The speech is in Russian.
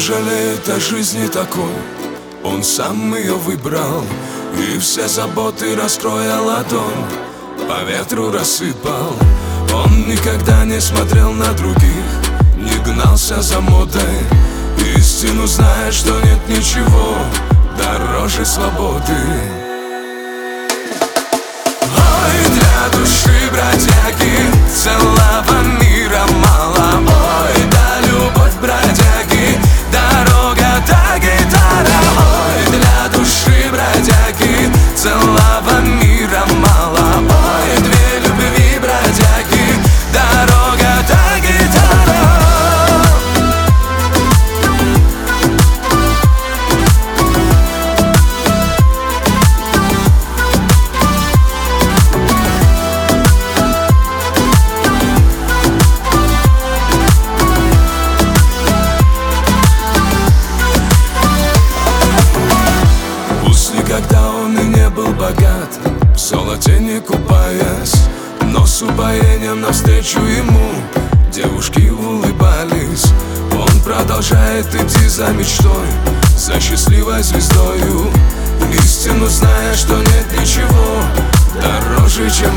жалеет о жизни такой. Он сам ее выбрал и все заботы, раскроя ладонь, по ветру рассыпал. Он никогда не смотрел на других, не гнался за модой. Истину знает, что нет ничего дороже свободы. Ой, для души бродяги целого мира мало. Ой, да любовь бродяги, дорога до гитара. Ой, для души бродяги целого мира мало. Ой, две любви бродяги, дорога до гитара. Когда он и не был богат, в золоте не купаясь, но с упоением навстречу ему девушки улыбались. Он продолжает идти за мечтой, за счастливой звездою, истину зная, что нет ничего дороже, чем